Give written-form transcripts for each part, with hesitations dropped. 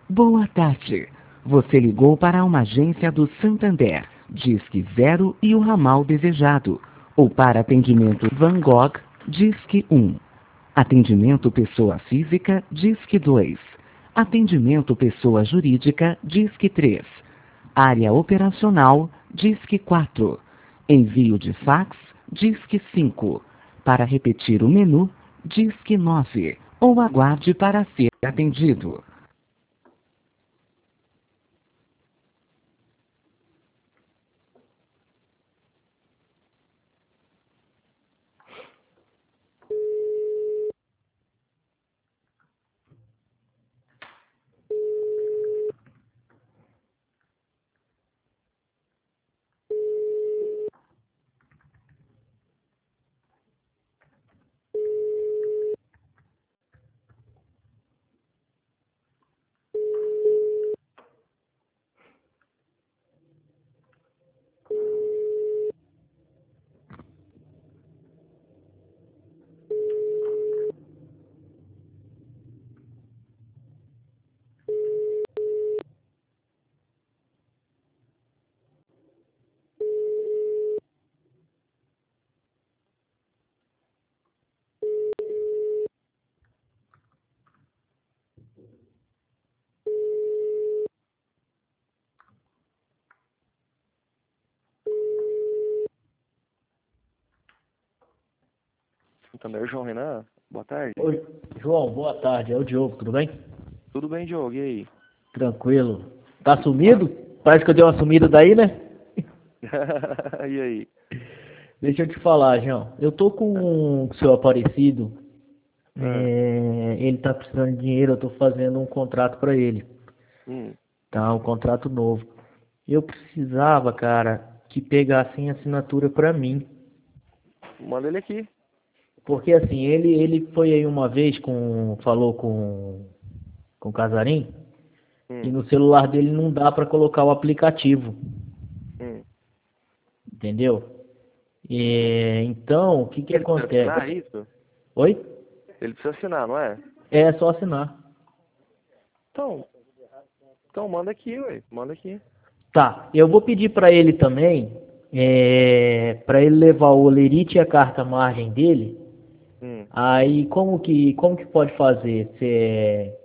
Boa tarde. Você ligou para uma agência do Santander. Disque 0 e o ramal desejado. Ou para atendimento Van Gogh, Disque 1. Atendimento pessoa física, Disque 2. Atendimento pessoa jurídica, Disque 3. Área operacional, Disque 4. Envio de fax, Disque 5. Para repetir o menu, Disque 9. Ou aguarde para ser atendido. Santander, João Renan, boa tarde. Oi, João, boa tarde. É o Diogo, tudo bem? Tudo bem, Diogo? E aí? Tranquilo. Tá sumido? Parece que eu dei uma sumida daí, né? E aí? Deixa eu te falar, João. Eu tô com o seu Aparecido. Ah, Ele tá precisando de dinheiro, eu tô fazendo um contrato pra ele. hum, Tá, um contrato novo. Eu precisava, cara, que pegassem assinatura pra mim. manda ele aqui. Porque assim, ele foi aí uma vez falou com o Casarim, e Hum, no celular dele não dá pra colocar o aplicativo, hum. entendeu? Então, o que que Ele precisa assinar acontece? isso? Oi? Ele precisa assinar, não é? É só assinar. Então, então manda aqui, ué. Manda aqui. Tá, eu vou pedir para ele também, para ele levar o olerite e a carta margem dele. Hum. Aí, como que pode fazer? Você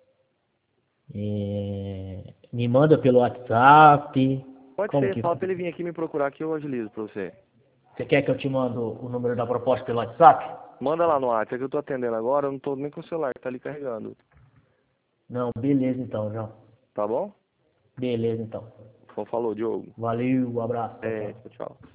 me manda pelo WhatsApp? Pode Como ser, que fala pra ele vir aqui me procurar que eu agilizo pra você. você quer que eu te mando o número da proposta pelo WhatsApp? Manda lá no WhatsApp, é que eu tô atendendo agora, eu não tô nem com o celular, tá ali carregando. Não, beleza então, João. Tá bom? Beleza então. Então falou, Diogo. Valeu, abraço, tchau, É, tchau. tchau, tchau.